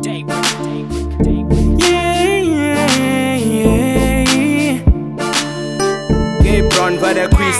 Gay Brown by the Chris.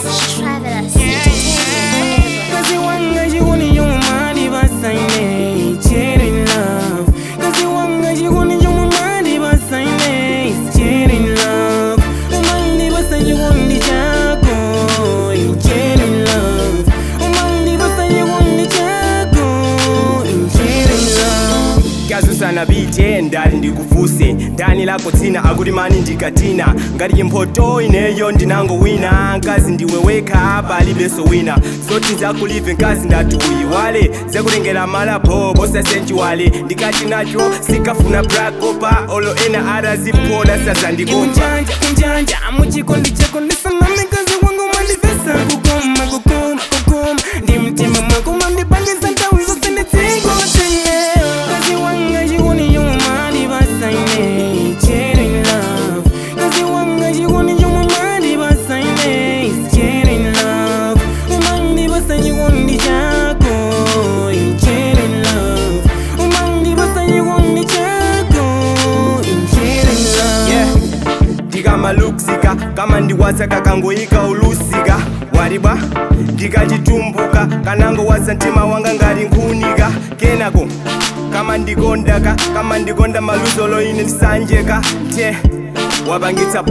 Cause you want you want your money, but I ain't cheating love. Cause you want you want your money, but I ain't cheating love. Money, but you want the jago, cheating love. Money, but you want the jago, cheating love. Kazu sana BJ ndali ndikufuse ndani lako tina akulimani ndikatina ngati impoto ineyo ndinango wina nkazi ndiweweka bali beso wina soti nzakulive nkazi ndatuyiwale zekulengela malapo bosa senchuwale ndikati nacho sikafuna brakopa olo ena arazipola sasa ndikopa Kunjanja muchikondi chako ndisaname kazi wangu manifesta kukoma ndi mtima mwako mandipangisa tawizo sende tigo tene kazi wanga jikuni yumu mali basaine cheating love kazi wanga jikuni yumu mali basaine cheating love umandi basa jikuni chako cheating love umandi basa jikuni chako cheating love ndikamaluksika kama ndiwasaka kangoyika ulusika walibwa ndikachitumbuka kanango wasa mtima wanga ngati nkhunika kenako kama ndikonda maluzolo ine ndisanjeka nte wapangitsa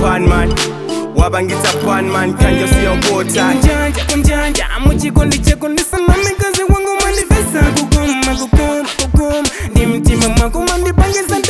panman kanja siyokota kunjanja muchikondi chako ndisaname kazi wangu manifesta kukoma ndi mtima mwako mandipangisa